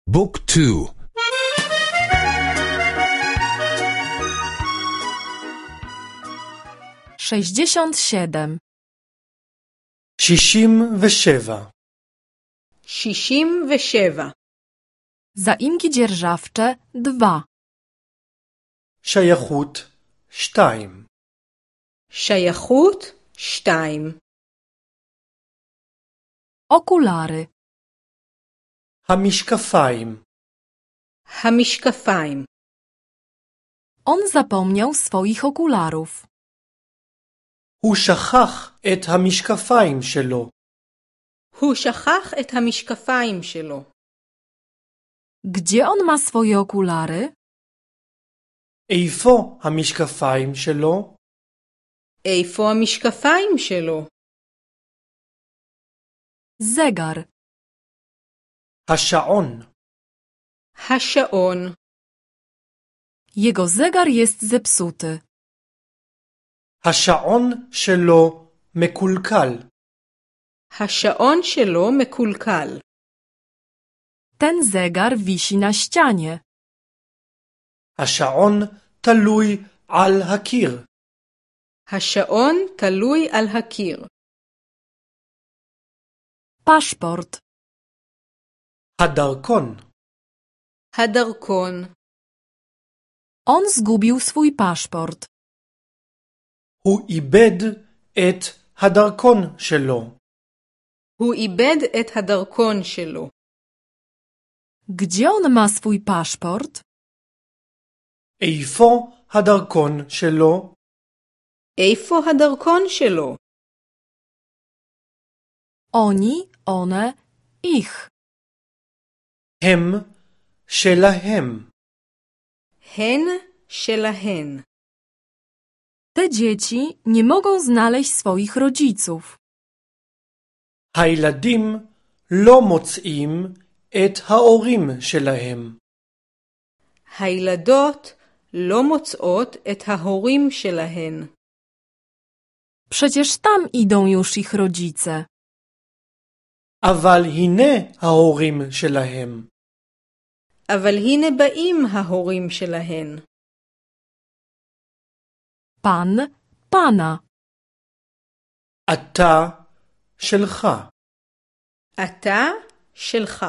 بوك تو. 67 67 67 Zaimki dzierżawcze 2 שייכות 2 שייכות 2 Okulary המשקפיים המשקפיים On zapomniał swoich okularów. הוא שכח את המשקפיים שלו. הוא שכח את המשקפיים שלו. Gdzie on ma swoje okulary? איפה המשקפיים שלו? איפה המשקפיים שלו? Zegar השעון. השעון. Jego zegar jest zepsuty. השעון שלו מקולקל. השעון שלו מקולקל. Ten zegar wisi na ścianie. השעון תלוי על הקיר. השעון תלוי על הקיר. Paszport הדרכון. הדרכון. On zgubił swój paszport. הוא איבד את הדרכון שלו. הוא איבד את הדרכון שלו. Gdzie on ma swój paszport? איפה הדרכון שלו? איפה הדרכון שלו? Oni, one, ich. הם שלהם. הן שלהן. Te dzieci nie mogą znaleźć swoich rodziców. הילדים לא מוצאים את ההורים שלהם. הילדות לא מוצאות את ההורים שלהן. Przecież tam idą już ich rodzice. אבל הנה ההורים שלהם. אבל הנה באים ההורים שלהן. Pan, pana. אתה שלך. אתה שלך.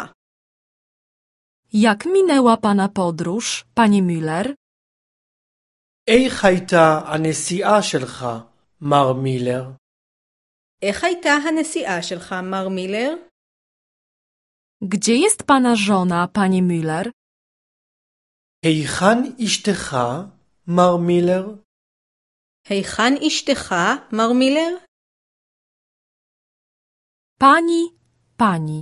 Jak minęła pana podróż, panie Müller? איך הייתה הנסיעה שלך, מר מילר? איך הייתה הנסיעה שלך, מר מילר? Gdzie jest pana żona, panie Müller? היכן אשתך, מר מילר? היכן אשתך, מר מילר? Pani, pani.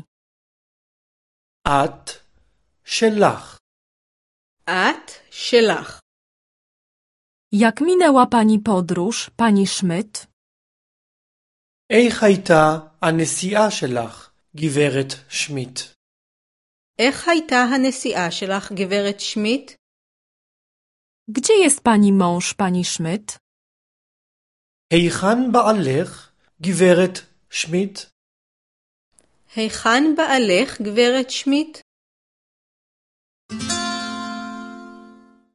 את שלך. את שלך. Jak minęła pani podróż, pani Schmidt? איך הייתה הנסיעה שלך, גברת שמיט? איך הייתה הנסיעה שלך, גברת שמיט? Gdzie jest pani mąż, pani Schmidt? היכן בעלך, גברת שמיט? היכן בעלך, גברת שמיט?